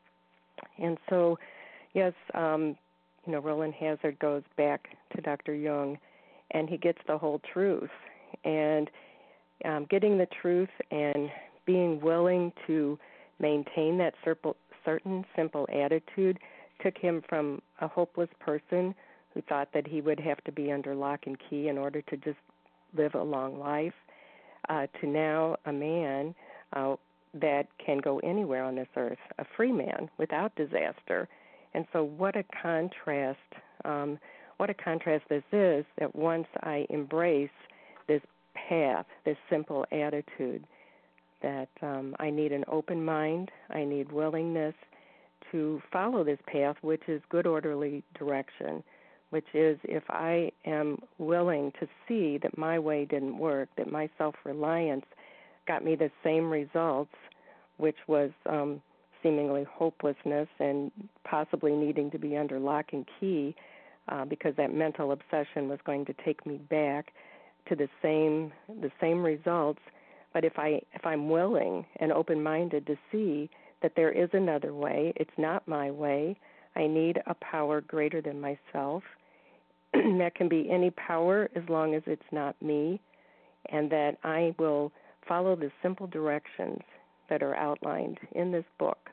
And so, yes, um, you know, Roland Hazard goes back to Doctor Jung, and he gets the whole truth. And um, getting the truth and being willing to maintain that certain simple attitude took him from a hopeless person who thought that he would have to be under lock and key in order to just live a long life, uh, to now a man uh, that can go anywhere on this earth, a free man without disaster. And so what a contrast, um, what a contrast this is, that once I embrace this path, this simple attitude, that um, I need an open mind, I need willingness to follow this path, which is good orderly direction, which is if I am willing to see that my way didn't work, that my self-reliance got me the same results, which was um, seemingly hopelessness and possibly needing to be under lock and key uh, because that mental obsession was going to take me back to the same the same results. But if I if I'm willing and open-minded to see that there is another way, it's not my way, I need a power greater than myself. That can be any power as long as it's not me, and that I will follow the simple directions that are outlined in this book,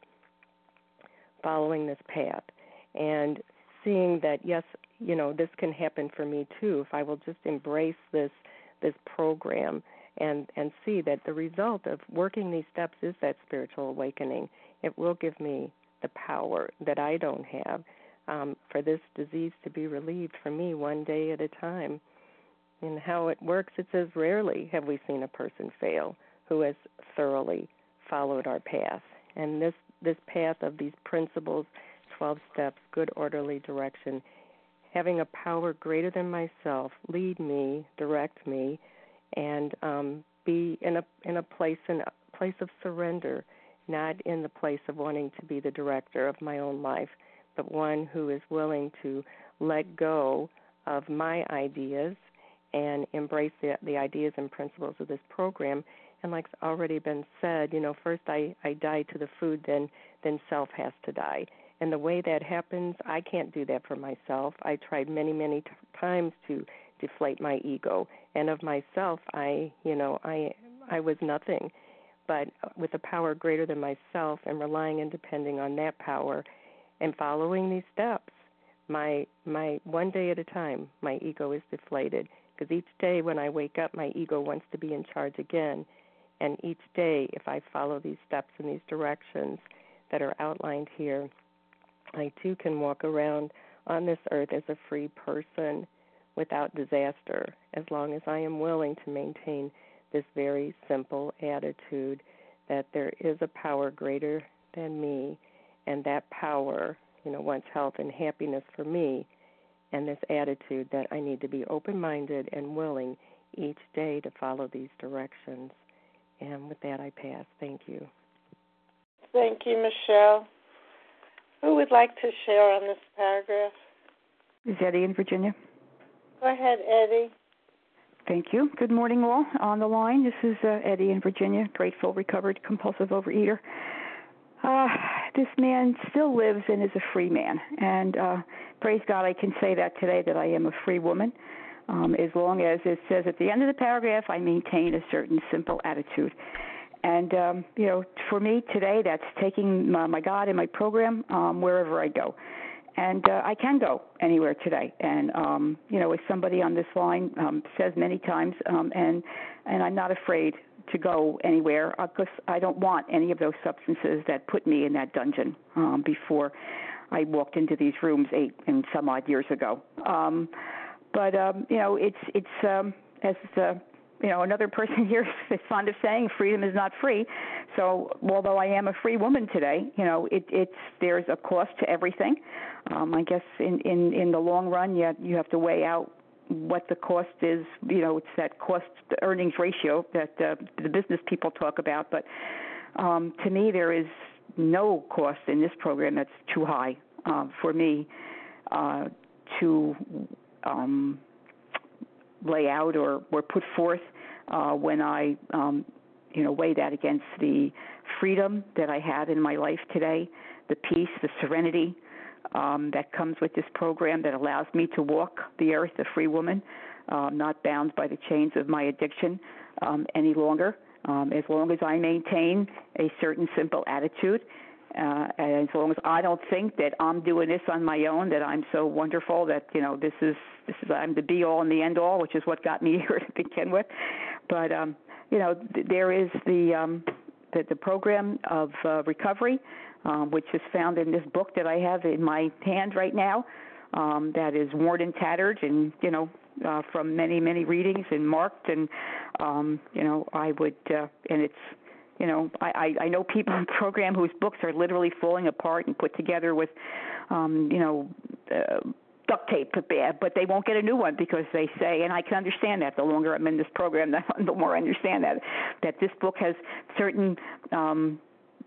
following this path, and seeing that, yes, you know, this can happen for me too if I will just embrace this this program and, and see that the result of working these steps is that spiritual awakening. It will give me the power that I don't have um, for this disease to be relieved for me one day at a time. And how it works, it says rarely have we seen a person fail who has thoroughly followed our path. And this, this path of these principles, twelve steps, good orderly direction, having a power greater than myself, lead me, direct me, and um, be in a in a place in a place of surrender, not in the place of wanting to be the director of my own life, but one who is willing to let go of my ideas and embrace the, the ideas and principles of this program. And like's already been said, you know, first I, I die to the food, then then self has to die. And the way that happens, I can't do that for myself. I tried many, many t- times to deflate my ego. And of myself, I, you know, I I was nothing. But with a power greater than myself and relying and depending on that power, And following these steps, my my one day at a time, my ego is deflated. Because each day when I wake up, my ego wants to be in charge again. And each day, if I follow these steps and these directions that are outlined here, I too can walk around on this earth as a free person without disaster, as long as I am willing to maintain this very simple attitude that there is a power greater than me, and that power, you know, wants health and happiness for me, and this attitude that I need to be open-minded and willing each day to follow these directions. And with that, I pass. Thank you. Thank you, Michelle. Who would like to share on this paragraph? Is Eddie in Virginia? Go ahead, Eddie. Thank you. Good morning, all on the line. This is uh, Eddie in Virginia, grateful, recovered, compulsive overeater. Uh, this man still lives and is a free man, and uh, praise God, I can say that today, that I am a free woman, um, as long as it says at the end of the paragraph, I maintain a certain simple attitude. And, um, you know, for me today, that's taking my, my God and my program um, wherever I go. And uh, I can go anywhere today. And, um, you know, as somebody on this line um, says many times, um, and and I'm not afraid to go anywhere because I don't want any of those substances that put me in that dungeon um, before I walked into these rooms eight and some odd years ago. Um, but, um, you know, it's, it's um, as uh, you know, another person here is fond of saying freedom is not free. So although I am a free woman today, you know, it, it's there's a cost to everything. Um, I guess in, in, in the long run, you, you have to weigh out what the cost is. You know, it's that cost-earnings ratio that uh, the business people talk about. But um, to me, there is no cost in this program that's too high uh, for me uh, to um, lay out or, or put forth uh, when I, um, you know, weigh that against the freedom that I have in my life today, the peace, the serenity um, that comes with this program that allows me to walk the earth, a free woman, uh, not bound by the chains of my addiction um, any longer, um, as long as I maintain a certain simple attitude. Uh, and as long as I don't think that I'm doing this on my own, that I'm so wonderful, that, you know, this is, this is I'm the be-all and the end-all, which is what got me here to begin with. But, um, you know, th- there is the, um, the, the program of uh, recovery, um, which is found in this book that I have in my hand right now, um, that is worn and tattered and, you know, uh, from many, many readings and marked. And, um, you know, I would, uh, and it's, You know, I, I know people in the program whose books are literally falling apart and put together with, um, you know, uh, duct tape, but they won't get a new one because they say, and I can understand that. The longer I'm in this program, the more I understand that, that this book has certain, um,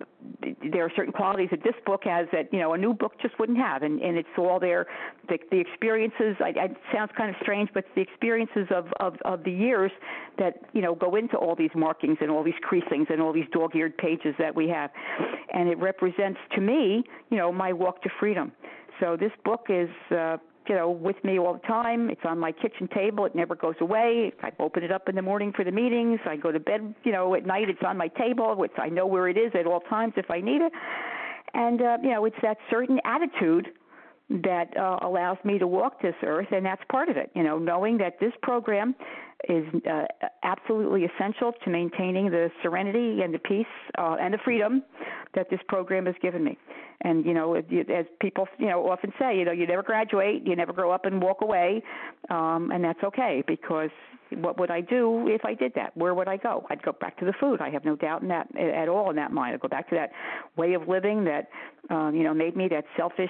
there are certain qualities that this book has that, you know, a new book just wouldn't have. And, and it's all there, the, the experiences, I, it sounds kind of strange, but the experiences of, of, of the years that, you know, go into all these markings and all these creasings and all these dog-eared pages that we have. And it represents to me, you know, my walk to freedom. So this book is, uh, you know, with me all the time. It's on my kitchen table. It never goes away. I open it up in the morning for the meetings. I go to bed, you know, at night. It's on my table. It's, I know where it is at all times if I need it. And, uh, you know, it's that certain attitude that uh, allows me to walk this earth, and that's part of it, you know, knowing that this program is uh, absolutely essential to maintaining the serenity and the peace uh, and the freedom that this program has given me. And, you know, as people, you know, often say, you know, you never graduate, you never grow up and walk away, um, and that's okay, because what would I do if I did that? Where would I go? I'd go back to the food. I have no doubt in that at all in that mind. I'd go back to that way of living that, um, you know, made me that selfish,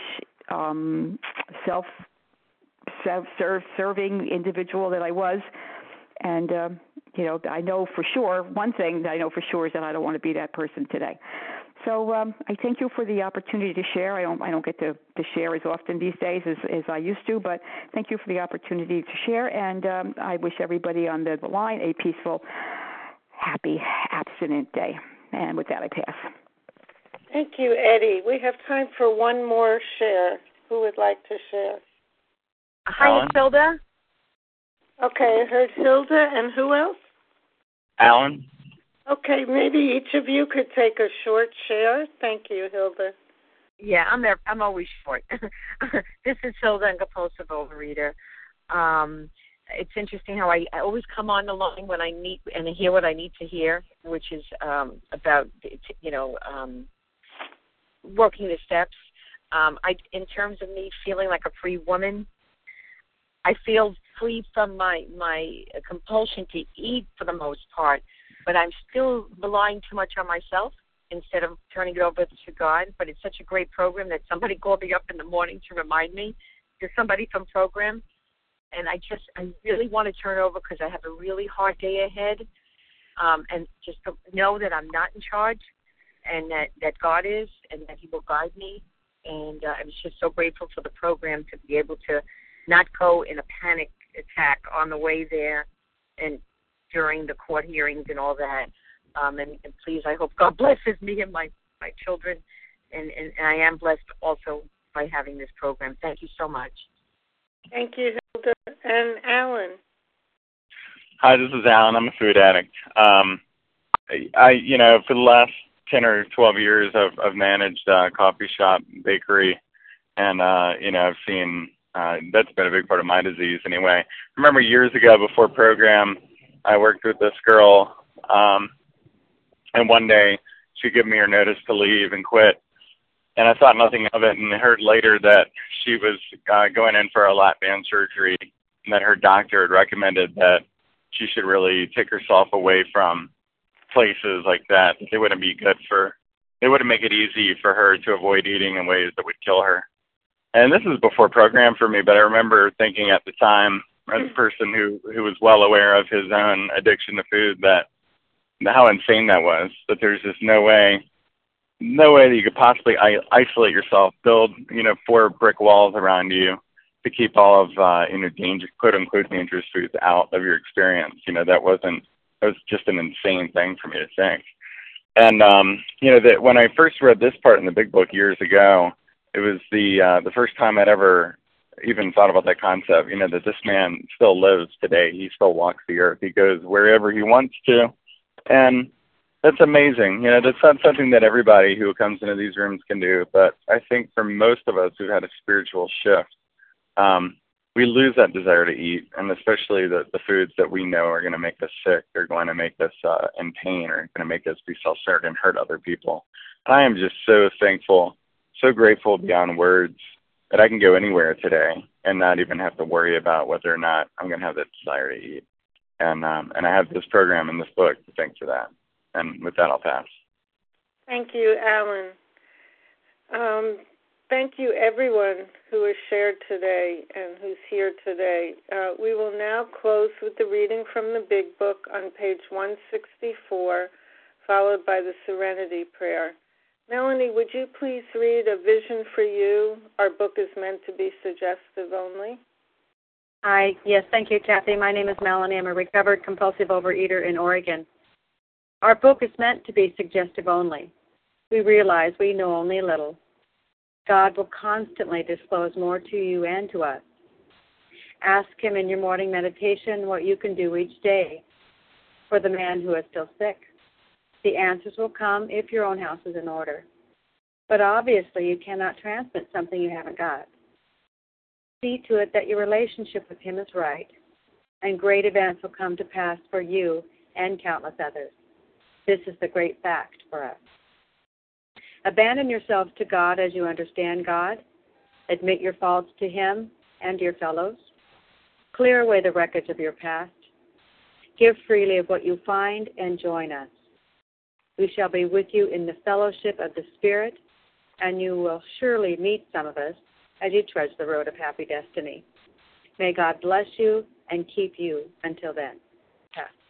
um, self, self-serve, serving individual that I was. And, um, you know, I know for sure, one thing that I know for sure is that I don't want to be that person today. So um, I thank you for the opportunity to share. I don't I don't get to, to share as often these days as, as I used to, but thank you for the opportunity to share. And um, I wish everybody on the line a peaceful, happy, abstinent day. And with that, I pass. Thank you, Eddie. We have time for one more share. Who would like to share? Hi, it's Hilda. Okay, I heard Hilda, and who else? Alan. Okay, maybe each of you could take a short share. Thank you, Hilda. Yeah, I'm there. I'm always short. This is Hilda, compulsive overeater. Um, it's interesting how I, I always come on the line when I need and I hear what I need to hear, which is um, about you know um, working the steps. Um, I, in terms of me feeling like a free woman, I feel free from my my compulsion to eat for the most part, but I'm still relying too much on myself instead of turning it over to God. But it's such a great program that somebody called me up in the morning to remind me. There's somebody from program, and I just I really want to turn over because I have a really hard day ahead, um, and just to know that I'm not in charge, and that, that God is, and that He will guide me. And uh, I'm just so grateful for the program to be able to not go in a panic attack on the way there and during the court hearings and all that. Um, and, and please, I hope God blesses me and my, my children. And, and, and I am blessed also by having this program. Thank you so much. Thank you, Hilda. And Alan. Hi, this is Alan. I'm a food addict. Um, I, you know, for the last ten or twelve years, I've, I've managed a coffee shop, bakery, and, uh, you know, I've seen, uh, that's been a big part of my disease anyway. I remember years ago before program, I worked with this girl, um, and one day she gave me her notice to leave and quit. And I thought nothing of it, and I heard later that she was uh, going in for a lap band surgery, and that her doctor had recommended that she should really take herself away from places like that. It wouldn't be good for, it wouldn't make it easy for her to avoid eating in ways that would kill her. And this is before program for me, but I remember thinking at the time, as a person who, who was well aware of his own addiction to food, that how insane that was, that there's just no way, no way that you could possibly isolate yourself, build, you know, four brick walls around you to keep all of, uh, you know, danger, quote unquote, dangerous foods out of your experience. You know, that wasn't, that was just an insane thing for me to think. And, um, you know, that when I first read this part in the big book years ago, it was the, uh, the first time I'd ever even thought about that concept, you know, that this man still lives today. He still walks the earth. He goes wherever he wants to. And that's amazing. You know, that's not something that everybody who comes into these rooms can do. But I think for most of us who've had a spiritual shift, um, we lose that desire to eat, and especially the, the foods that we know are going to make us sick, are going to make us uh, in pain, or going to make us be self-centered and hurt other people. I am just so thankful, so grateful beyond words that I can go anywhere today and not even have to worry about whether or not I'm going to have that desire to eat. And um, and I have this program and this book to thank for that. And with that, I'll pass. Thank you, Alan. Um, thank you, everyone who has shared today and who's here today. Uh, we will now close with the reading from the Big Book on page one sixty-four, followed by the Serenity Prayer. Melanie, would you please read A Vision for You? Our book is meant to be suggestive only. Hi. Yes, thank you, Kathy. My name is Melanie. I'm a recovered compulsive overeater in Oregon. Our book is meant to be suggestive only. We realize we know only a little. God will constantly disclose more to you and to us. Ask Him in your morning meditation what you can do each day for the man who is still sick. The answers will come if your own house is in order. But obviously you cannot transmit something you haven't got. See to it that your relationship with Him is right, and great events will come to pass for you and countless others. This is the great fact for us. Abandon yourselves to God as you understand God. Admit your faults to Him and your fellows. Clear away the wreckage of your past. Give freely of what you find and join us. We shall be with you in the fellowship of the Spirit, and you will surely meet some of us as you trudge the road of happy destiny. May God bless you and keep you until then. Pass.